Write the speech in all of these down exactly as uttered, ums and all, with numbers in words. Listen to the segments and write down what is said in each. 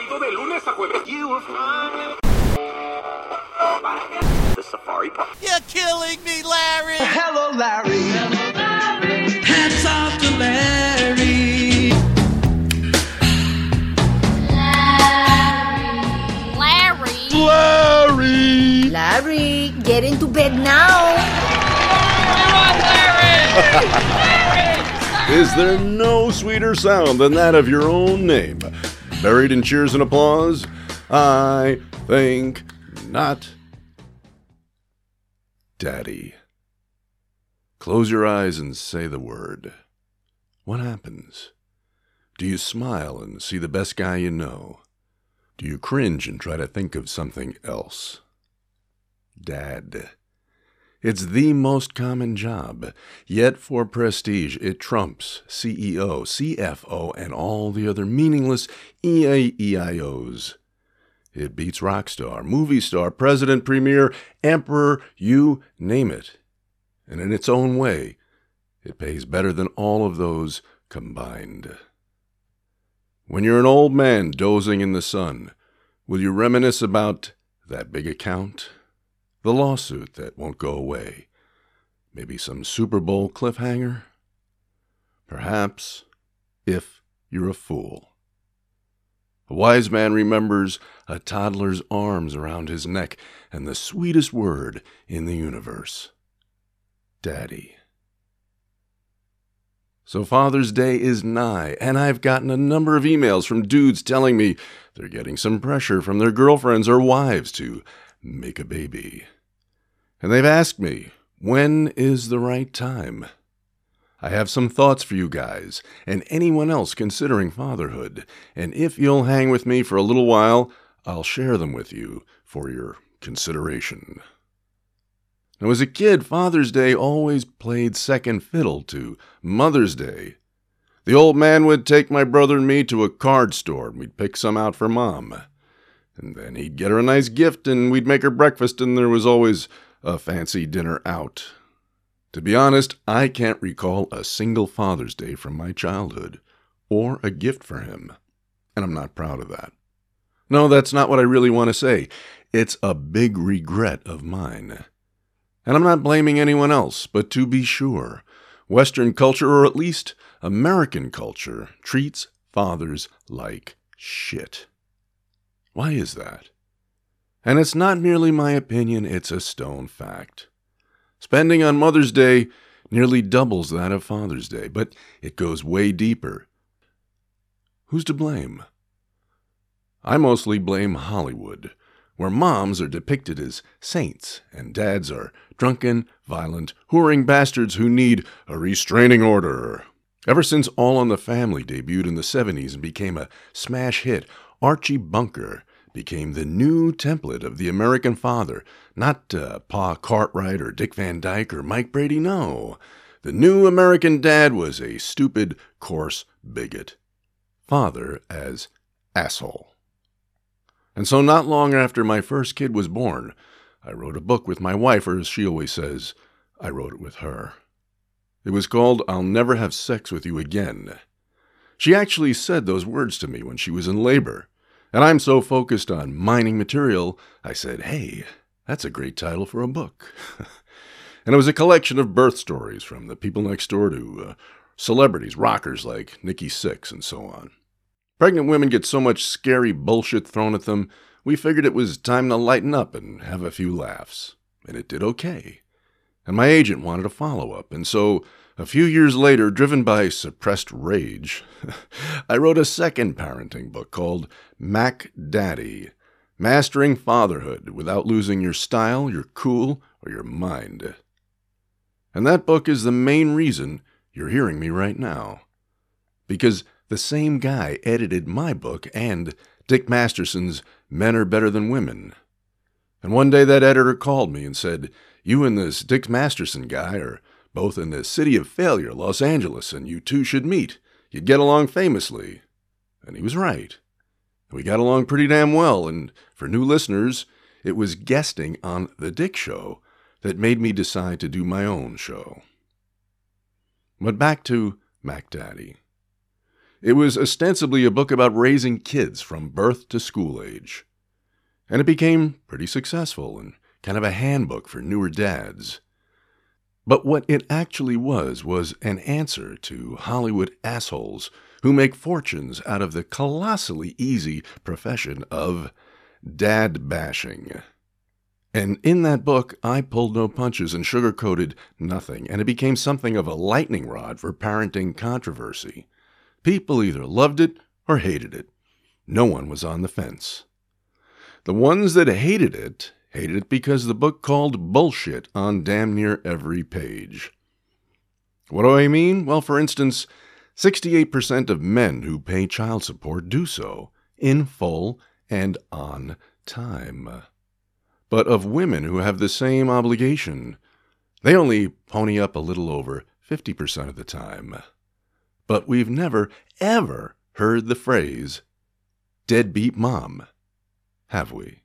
abierto de lunes a jueves. You will find the Safari Park. You're killing me, Larry! Hello, Larry. Hello, Larry. Hats off to Larry. Larry. Larry. Larry, get into bed now. Is there no sweeter sound than that of your own name? Buried in cheers and applause? I think not. Daddy. Close your eyes and say the word. What happens? Do you smile and see the best guy you know? Do you cringe and try to think of something else? Dad. It's the most common job, yet for prestige it trumps C E O, C F O, and all the other meaningless E A E I Os. It beats rock star, movie star, president, premier, emperor, you name it. And in its own way, it pays better than all of those combined. When you're an old man dozing in the sun, will you reminisce about that big account? The lawsuit that won't go away? Maybe some Super Bowl cliffhanger? Perhaps, if you're a fool. A wise man remembers a toddler's arms around his neck and the sweetest word in the universe. Daddy. So Father's Day is nigh, and I've gotten a number of emails from dudes telling me they're getting some pressure from their girlfriends or wives to make a baby. And they've asked me, when is the right time? I have some thoughts for you guys, and anyone else considering fatherhood, and if you'll hang with me for a little while, I'll share them with you for your consideration. Now, as a kid, Father's Day always played second fiddle to Mother's Day. The old man would take my brother and me to a card store, and we'd pick some out for Mom. And then he'd get her a nice gift, and we'd make her breakfast, and there was always a fancy dinner out. To be honest, I can't recall a single Father's Day from my childhood, or a gift for him, and I'm not proud of that. No, that's not what I really want to say. It's a big regret of mine. And I'm not blaming anyone else, but to be sure, Western culture, or at least American culture, treats fathers like shit. Why is that? And it's not merely my opinion, it's a stone fact. Spending on Mother's Day nearly doubles that of Father's Day, but it goes way deeper. Who's to blame? I mostly blame Hollywood, where moms are depicted as saints and dads are drunken, violent, whoring bastards who need a restraining order. Ever since All in the Family debuted in the seventies and became a smash hit, Archie Bunker became the new template of the American father, not uh, Pa Cartwright or Dick Van Dyke or Mike Brady, no. The new American dad was a stupid, coarse bigot. Father as asshole. And so not long after my first kid was born, I wrote a book with my wife, or as she always says, I wrote it with her. It was called I'll Never Have Sex With You Again. She actually said those words to me when she was in labor. And I'm so focused on mining material, I said, hey, that's a great title for a book. And it was a collection of birth stories from the people next door to uh, celebrities, rockers like Nikki Sixx and so on. Pregnant women get so much scary bullshit thrown at them, we figured it was time to lighten up and have a few laughs. And it did okay. And my agent wanted a follow-up, and so a few years later, driven by suppressed rage, I wrote a second parenting book called Mac Daddy, Mastering Fatherhood Without Losing Your Style, Your Cool, or Your Mind. And that book is the main reason you're hearing me right now. Because the same guy edited my book and Dick Masterson's Men Are Better Than Women. And one day that editor called me and said, you and this Dick Masterson guy are both in the city of failure, Los Angeles, and you two should meet. You'd get along famously. And he was right. We got along pretty damn well, and for new listeners, it was guesting on The Dick Show that made me decide to do my own show. But back to Mac Daddy. It was ostensibly a book about raising kids from birth to school age. And it became pretty successful and kind of a handbook for newer dads. But what it actually was was an answer to Hollywood assholes who make fortunes out of the colossally easy profession of dad bashing. And in that book, I pulled no punches and sugarcoated nothing, and it became something of a lightning rod for parenting controversy. People either loved it or hated it. No one was on the fence. The ones that hated it, hated it because the book called bullshit on damn near every page. What do I mean? Well, for instance, sixty-eight percent of men who pay child support do so in full and on time. But of women who have the same obligation, they only pony up a little over fifty percent of the time. But we've never, ever heard the phrase, deadbeat mom, have we?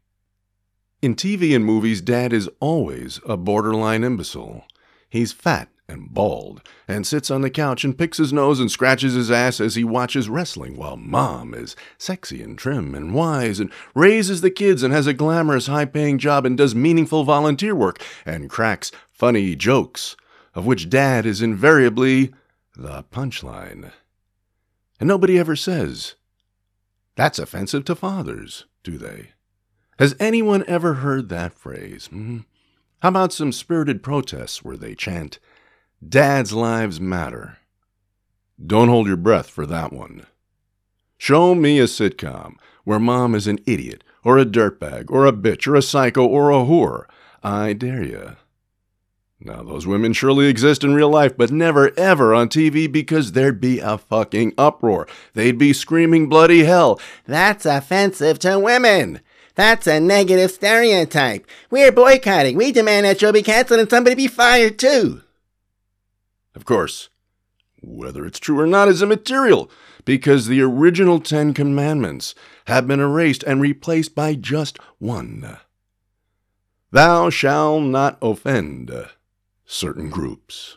In T V and movies, Dad is always a borderline imbecile. He's fat and bald, and sits on the couch and picks his nose and scratches his ass as he watches wrestling, while Mom is sexy and trim and wise and raises the kids and has a glamorous, high-paying job and does meaningful volunteer work and cracks funny jokes, of which Dad is invariably the punchline. And nobody ever says, "That's offensive to fathers," do they? Has anyone ever heard that phrase? Hmm? How about some spirited protests where they chant, "Dad's lives matter"? Don't hold your breath for that one. Show me a sitcom where mom is an idiot, or a dirtbag, or a bitch, or a psycho, or a whore. I dare ya. Now, those women surely exist in real life, but never ever on T V because there'd be a fucking uproar. They'd be screaming bloody hell. "That's offensive to women. That's a negative stereotype. We're boycotting. We demand that show be canceled and somebody be fired too." Of course, whether it's true or not is immaterial, because the original Ten Commandments have been erased and replaced by just one. Thou shalt not offend certain groups.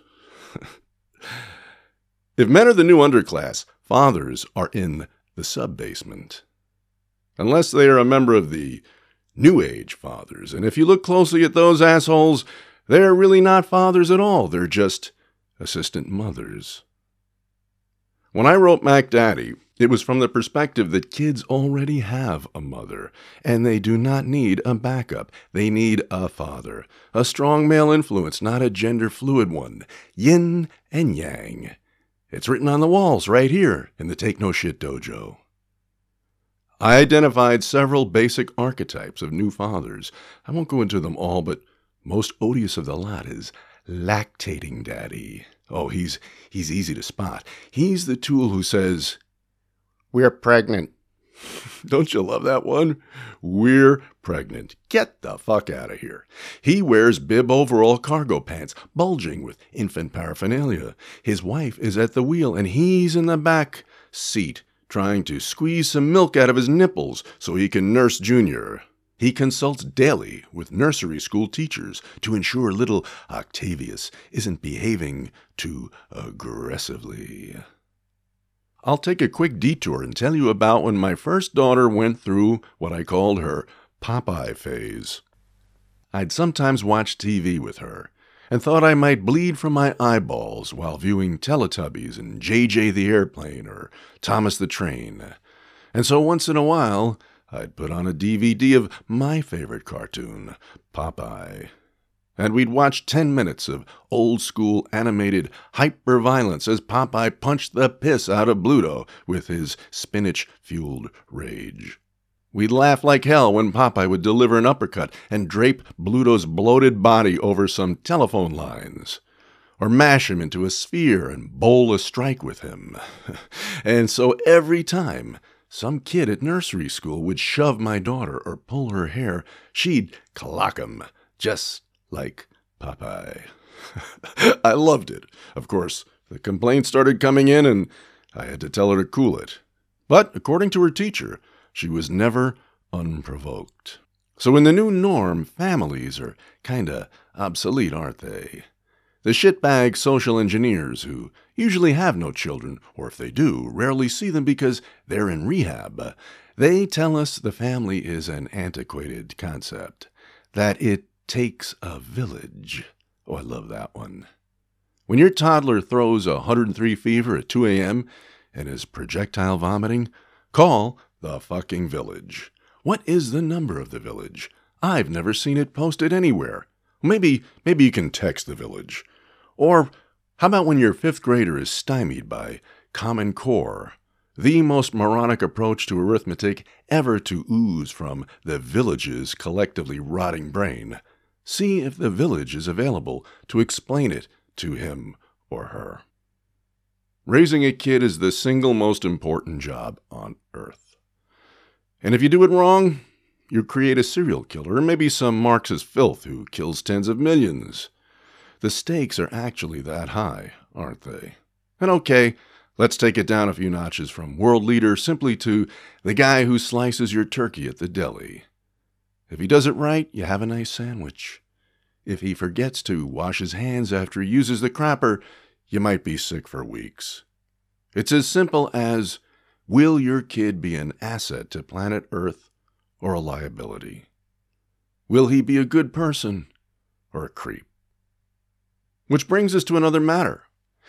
If men are the new underclass, fathers are in the sub-basement. Unless they are a member of the New Age fathers. And if you look closely at those assholes, they're really not fathers at all. They're just assistant mothers. When I wrote Mac Daddy, it was from the perspective that kids already have a mother, and they do not need a backup. They need a father, a strong male influence, not a gender-fluid one. Yin and yang. It's written on the walls right here in the Take No Shit Dojo. I identified several basic archetypes of new fathers. I won't go into them all, but most odious of the lot is lactating daddy. Oh, he's he's easy to spot. He's the tool who says, "We're pregnant." Don't you love that one? "We're pregnant. Get the fuck out of here." He wears bib overall cargo pants, bulging with infant paraphernalia. His wife is at the wheel, and he's in the back seat, trying to squeeze some milk out of his nipples so he can nurse Junior. He consults daily with nursery school teachers to ensure little Octavius isn't behaving too aggressively. I'll take a quick detour and tell you about when my first daughter went through what I called her Popeye phase. I'd sometimes watch T V with her and thought I might bleed from my eyeballs while viewing Teletubbies and J J the Airplane or Thomas the Train. And so once in a while, I'd put on a D V D of my favorite cartoon, Popeye. And we'd watch ten minutes of old-school animated hyper-violence as Popeye punched the piss out of Bluto with his spinach-fueled rage. We'd laugh like hell when Popeye would deliver an uppercut and drape Bluto's bloated body over some telephone lines, or mash him into a sphere and bowl a strike with him. And so every time some kid at nursery school would shove my daughter or pull her hair, she'd clock him, just like Popeye. I loved it. Of course, the complaints started coming in, and I had to tell her to cool it. But according to her teacher, she was never unprovoked. So in the new norm, families are kinda obsolete, aren't they? The shitbag social engineers who usually have no children, or if they do, rarely see them because they're in rehab. They tell us the family is an antiquated concept, that it takes a village. Oh, I love that one. When your toddler throws one hundred three fever at two a.m. and is projectile vomiting, call the fucking village. What is the number of the village? I've never seen it posted anywhere. Maybe, maybe you can text the village. Or how about when your fifth grader is stymied by Common Core, the most moronic approach to arithmetic ever to ooze from the village's collectively rotting brain? See if the village is available to explain it to him or her. Raising a kid is the single most important job on earth. And if you do it wrong, you create a serial killer or maybe some Marxist filth who kills tens of millions. The stakes are actually that high, aren't they? And okay, let's take it down a few notches from world leader simply to the guy who slices your turkey at the deli. If he does it right, you have a nice sandwich. If he forgets to wash his hands after he uses the crapper, you might be sick for weeks. It's as simple as, will your kid be an asset to planet Earth or a liability? Will he be a good person or a creep? Which brings us to another matter.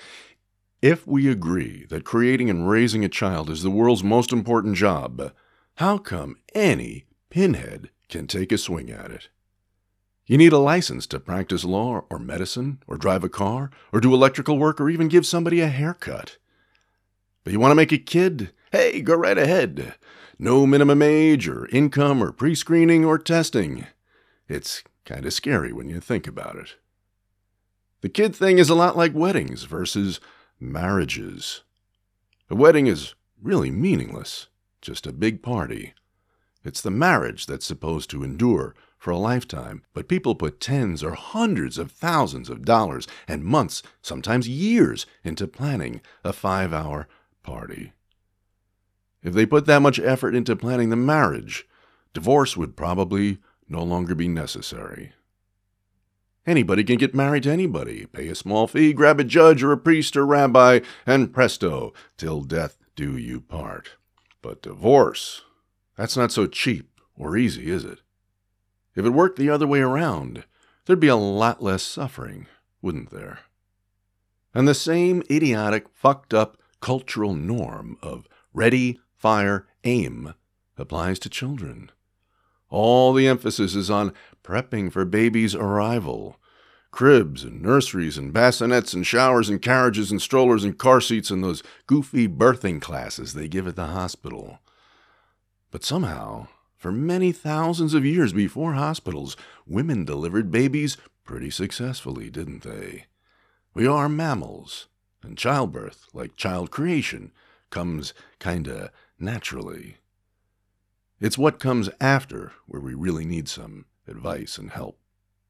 If we agree that creating and raising a child is the world's most important job, how come any pinhead can take a swing at it? You need a license to practice law or medicine or drive a car or do electrical work or even give somebody a haircut. But you want to make a kid? Hey, go right ahead. No minimum age or income or pre-screening or testing. It's kind of scary when you think about it. The kid thing is a lot like weddings versus marriages. A wedding is really meaningless, just a big party. It's the marriage that's supposed to endure for a lifetime, but people put tens or hundreds of thousands of dollars and months, sometimes years, into planning a five-hour party. If they put that much effort into planning the marriage, divorce would probably no longer be necessary. Anybody can get married to anybody, pay a small fee, grab a judge or a priest or rabbi, and presto, till death do you part. But divorce, that's not so cheap or easy, is it? If it worked the other way around, there'd be a lot less suffering, wouldn't there? And the same idiotic, fucked up cultural norm of ready, fire, aim applies to children. All the emphasis is on prepping for baby's arrival. Cribs and nurseries and bassinets and showers and carriages and strollers and car seats and those goofy birthing classes they give at the hospital. But somehow, for many thousands of years before hospitals, women delivered babies pretty successfully, didn't they? We are mammals, and childbirth, like child creation, comes kinda naturally. It's what comes after where we really need some advice and help.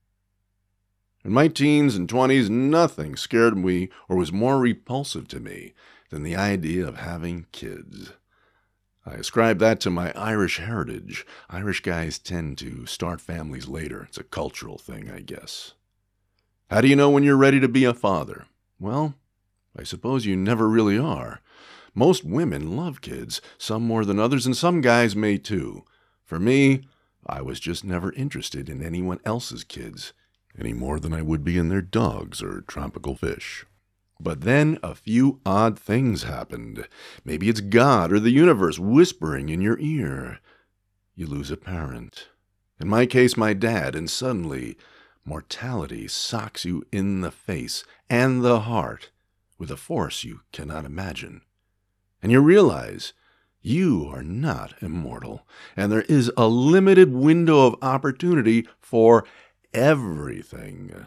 In my teens and twenties, nothing scared me or was more repulsive to me than the idea of having kids. I ascribe that to my Irish heritage. Irish guys tend to start families later. It's a cultural thing, I guess. How do you know when you're ready to be a father? Well, I suppose you never really are. Most women love kids, some more than others, and some guys may too. For me, I was just never interested in anyone else's kids, any more than I would be in their dogs or tropical fish. But then a few odd things happened. Maybe it's God or the universe whispering in your ear. You lose a parent. In my case, my dad, and suddenly mortality socks you in the face and the heart with a force you cannot imagine. And you realize you are not immortal, and there is a limited window of opportunity for everything.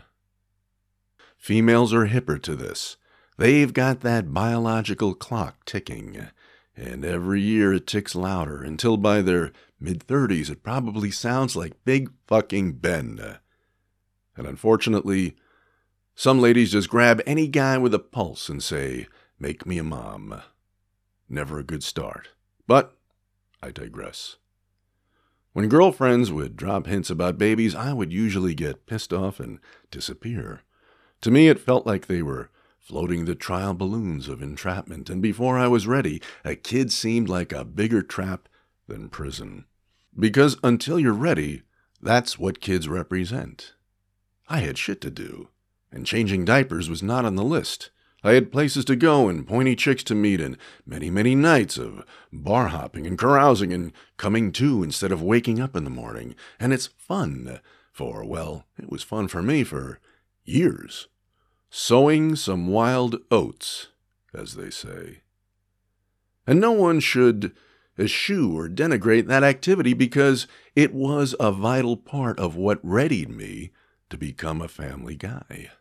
Females are hipper to this. They've got that biological clock ticking, and every year it ticks louder until by their mid-thirties it probably sounds like Big fucking Ben. And unfortunately, some ladies just grab any guy with a pulse and say, "Make me a mom." Never a good start. But I digress. When girlfriends would drop hints about babies, I would usually get pissed off and disappear. To me, it felt like they were floating the trial balloons of entrapment, and before I was ready, a kid seemed like a bigger trap than prison. Because until you're ready, that's what kids represent. I had shit to do, and changing diapers was not on the list. I had places to go and pointy chicks to meet and many, many nights of bar hopping and carousing and coming to instead of waking up in the morning. And it's fun for, well, it was fun for me for years. Sowing some wild oats, as they say. And no one should eschew or denigrate that activity because it was a vital part of what readied me to become a family guy.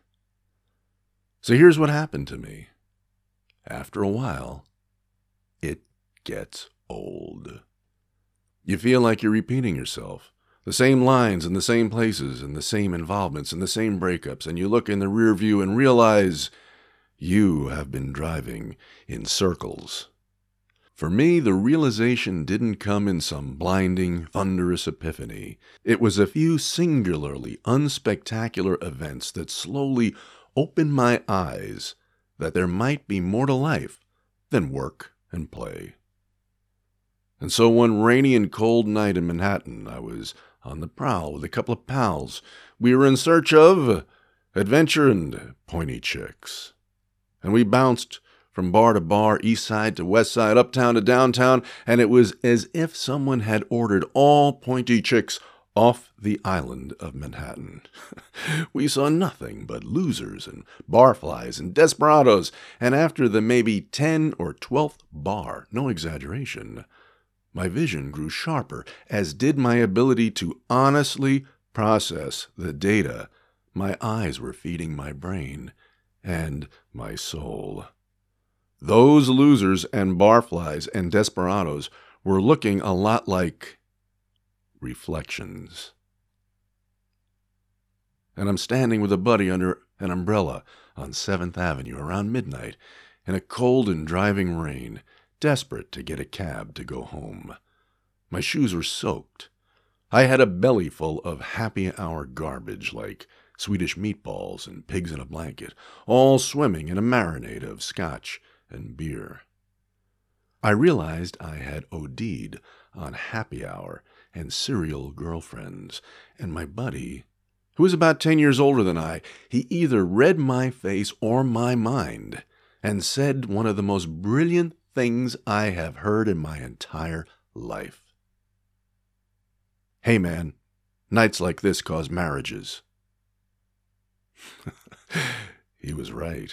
So here's what happened to me. After a while, it gets old. You feel like you're repeating yourself. The same lines in the same places and the same involvements and the same breakups, and you look in the rear view and realize you have been driving in circles. For me, the realization didn't come in some blinding, thunderous epiphany. It was a few singularly unspectacular events that slowly opened my eyes that there might be more to life than work and play. And so one rainy and cold night in Manhattan, I was on the prowl with a couple of pals. We were in search of adventure and pointy chicks. And we bounced from bar to bar, east side to west side, uptown to downtown, and it was as if someone had ordered all pointy chicks off the island of Manhattan. We saw nothing but losers and barflies and desperados, and after the maybe ten or twelfth bar, no exaggeration, my vision grew sharper, as did my ability to honestly process the data my eyes were feeding my brain and my soul. Those losers and barflies and desperados were looking a lot like reflections. And I'm standing with a buddy under an umbrella on seventh Avenue around midnight in a cold and driving rain, desperate to get a cab to go home. My shoes were soaked. I had a belly full of happy hour garbage like Swedish meatballs and pigs in a blanket, all swimming in a marinade of scotch and beer. I realized I had OD'd on happy hour and serial girlfriends, and my buddy, who was about ten years older than I, he either read my face or my mind and said one of the most brilliant things I have heard in my entire life. Hey man, nights like this cause marriages. He was right.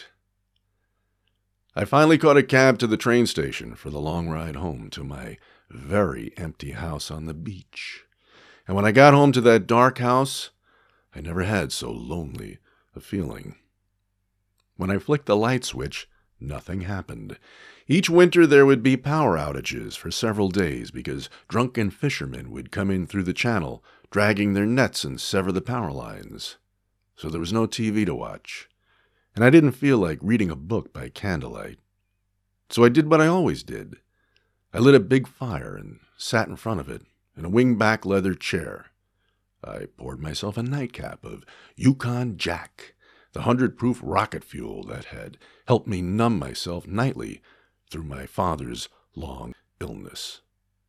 I finally caught a cab to the train station for the long ride home to my very empty house on the beach. And when I got home to that dark house, I never had so lonely a feeling. When I flicked the light switch, nothing happened. Each winter there would be power outages for several days because drunken fishermen would come in through the channel, dragging their nets and sever the power lines. So there was no T V to watch, and I didn't feel like reading a book by candlelight. So I did what I always did. I lit a big fire and sat in front of it in a wing-back leather chair. I poured myself a nightcap of Yukon Jack, the hundred-proof rocket fuel that had helped me numb myself nightly through my father's long illness.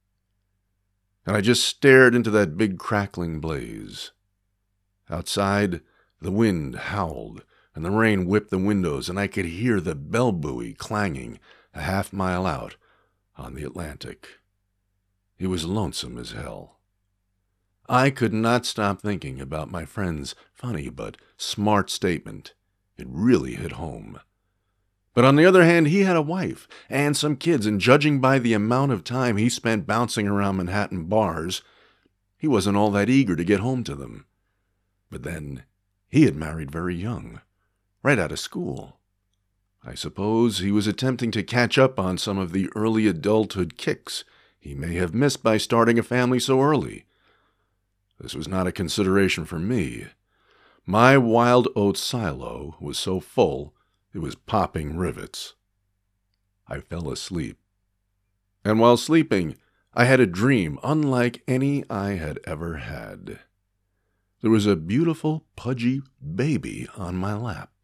And I just stared into that big crackling blaze. Outside, the wind howled, and the rain whipped the windows, and I could hear the bell buoy clanging a half mile out on the Atlantic. It was lonesome as hell. I could not stop thinking about my friend's funny but smart statement. It really hit home. But on the other hand, he had a wife and some kids, and judging by the amount of time he spent bouncing around Manhattan bars, he wasn't all that eager to get home to them. But then, he had married very young, right out of school. I suppose he was attempting to catch up on some of the early adulthood kicks he may have missed by starting a family so early. This was not a consideration for me. My wild oat silo was so full it was popping rivets. I fell asleep. And while sleeping, I had a dream unlike any I had ever had. There was a beautiful, pudgy baby on my lap,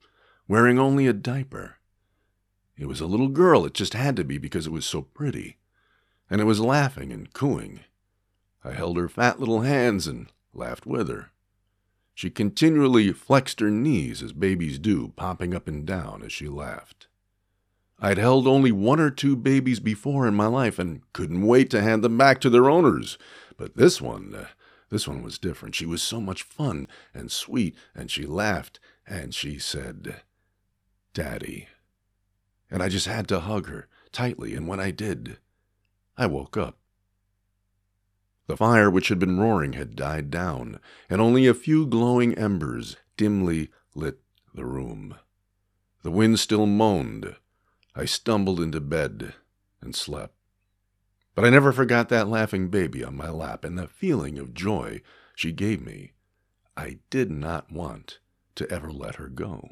wearing only a diaper. It was a little girl, it just had to be because it was so pretty, and it was laughing and cooing. I held her fat little hands and laughed with her. She continually flexed her knees as babies do, popping up and down as she laughed. I'd held only one or two babies before in my life and couldn't wait to hand them back to their owners. But this one, uh, this one was different. She was so much fun and sweet, and she laughed, and she said, "Daddy." And I just had to hug her tightly, and when I did, I woke up. The fire which had been roaring had died down, and only a few glowing embers dimly lit the room. The wind still moaned. I stumbled into bed and slept. But I never forgot that laughing baby on my lap and the feeling of joy she gave me. I did not want to ever let her go.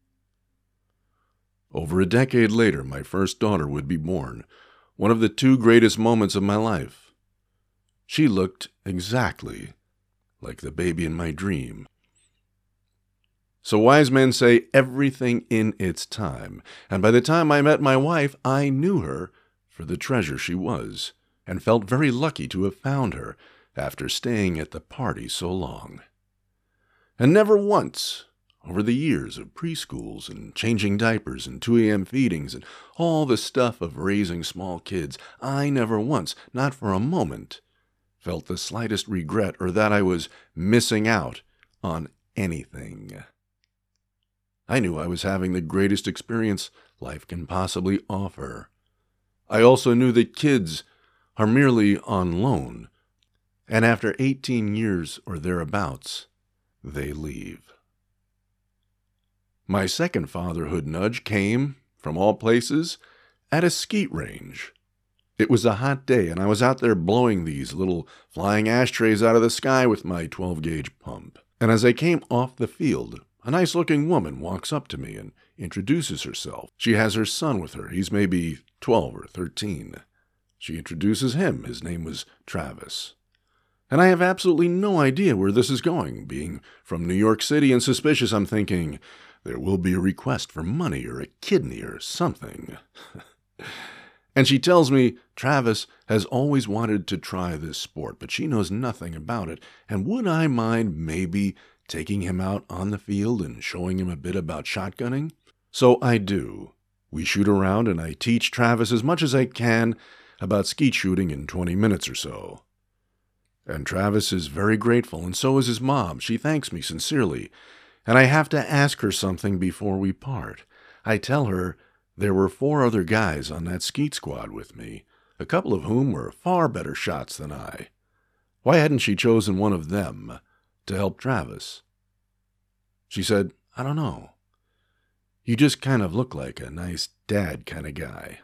Over a decade later, my first daughter would be born, one of the two greatest moments of my life. She looked exactly like the baby in my dream. So wise men say everything in its time, and by the time I met my wife, I knew her for the treasure she was, and felt very lucky to have found her after staying at the party so long. And never once, over the years of preschools and changing diapers and two a.m. feedings and all the stuff of raising small kids, I never once, not for a moment, felt the slightest regret or that I was missing out on anything. I knew I was having the greatest experience life can possibly offer. I also knew that kids are merely on loan, and after eighteen years or thereabouts, they leave. My second fatherhood nudge came, from all places, at a skeet range. It was a hot day, and I was out there blowing these little flying ashtrays out of the sky with my twelve-gauge pump. And as I came off the field, a nice-looking woman walks up to me and introduces herself. She has her son with her. He's maybe twelve or thirteen. She introduces him. His name was Travis. And I have absolutely no idea where this is going. Being from New York City and suspicious, I'm thinking, there will be a request for money or a kidney or something. And she tells me Travis has always wanted to try this sport, but she knows nothing about it, and would I mind maybe taking him out on the field and showing him a bit about shotgunning? So I do. We shoot around, and I teach Travis as much as I can about skeet shooting in twenty minutes or so. And Travis is very grateful, and so is his mom. She thanks me sincerely, and I have to ask her something before we part. I tell her there were four other guys on that skeet squad with me, a couple of whom were far better shots than I. Why hadn't she chosen one of them to help Travis? She said, "I don't know. You just kind of look like a nice dad kind of guy."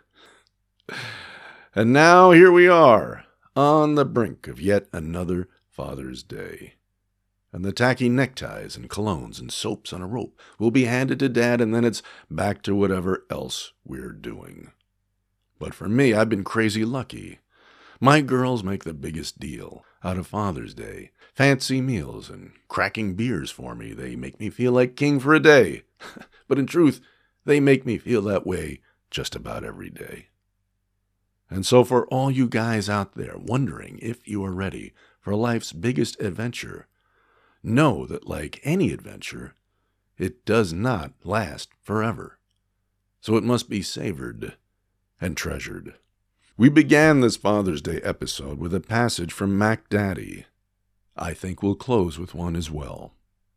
And now here we are, on the brink of yet another Father's Day. And the tacky neckties and colognes and soaps on a rope will be handed to Dad, and then it's back to whatever else we're doing. But for me, I've been crazy lucky. My girls make the biggest deal out of Father's Day. Fancy meals and cracking beers for me. They make me feel like king for a day. But in truth, they make me feel that way just about every day. And so for all you guys out there wondering if you are ready for life's biggest adventure, know that like any adventure, it does not last forever. So it must be savored and treasured. We began this Father's Day episode with a passage from Mac Daddy. I think we'll close with one as well.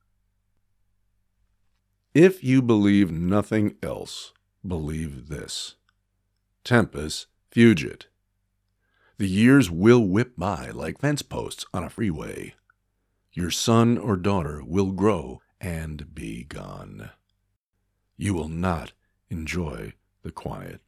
If you believe nothing else, believe this. Tempus fugit. The years will whip by like fence posts on a freeway. Your son or daughter will grow and be gone. You will not enjoy the quiet.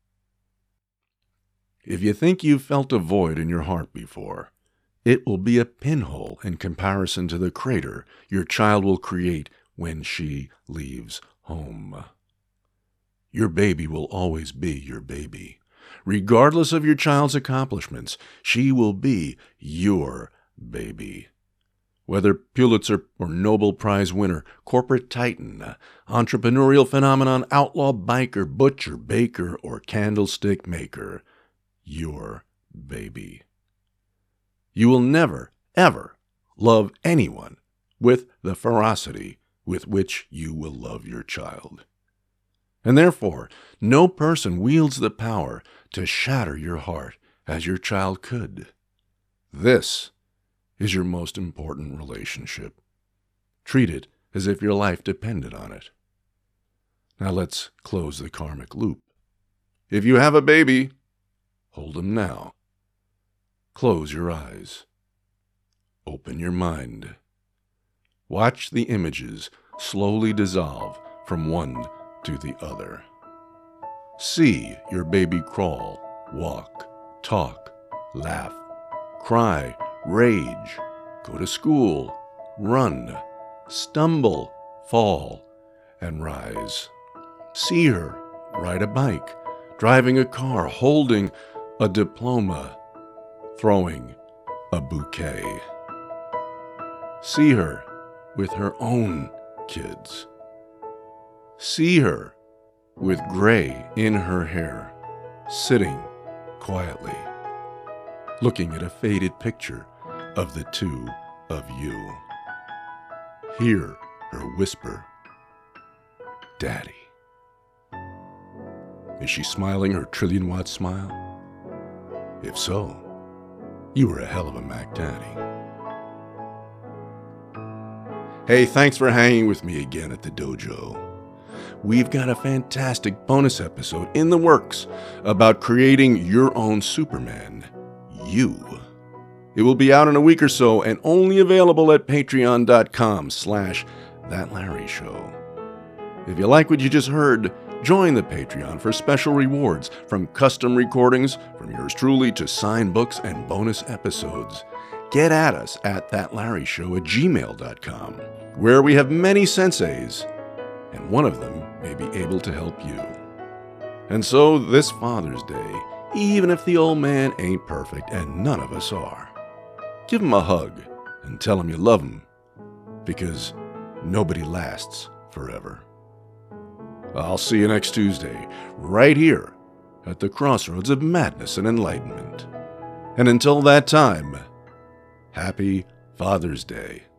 If you think you've felt a void in your heart before, it will be a pinhole in comparison to the crater your child will create when she leaves home. Your baby will always be your baby. Regardless of your child's accomplishments, she will be your baby. Whether Pulitzer or Nobel Prize winner, corporate titan, entrepreneurial phenomenon, outlaw biker, butcher, baker, or candlestick maker, your baby. You will never, ever love anyone with the ferocity with which you will love your child. And therefore, no person wields the power to shatter your heart as your child could. This is your most important relationship. Treat it as if your life depended on it. Now let's close the karmic loop. If you have a baby, hold him now. Close your eyes. Open your mind. Watch the images slowly dissolve from one to the other. See your baby crawl, walk, talk, laugh, cry, rage, go to school, run, stumble, fall, and rise. See her ride a bike, driving a car, holding a diploma, throwing a bouquet. See her with her own kids. See her with gray in her hair, sitting quietly, looking at a faded picture of the two of you. Hear her whisper, "Daddy." Is she smiling her trillion-watt smile? If so, you were a hell of a Mac Daddy. Hey, thanks for hanging with me again at the dojo. We've got a fantastic bonus episode in the works about creating your own Superman, you. It will be out in a week or so and only available at patreon.com slash That Larry Show. If you like what you just heard, join the Patreon for special rewards, from custom recordings from yours truly to signed books and bonus episodes. Get at us at thatlarryshow at gmail dot com, where we have many senseis, and one of them may be able to help you. And so this Father's Day, even if the old man ain't perfect, and none of us are, give him a hug and tell him you love him, because nobody lasts forever. I'll see you next Tuesday, right here at the crossroads of madness and enlightenment. And until that time, happy Father's Day.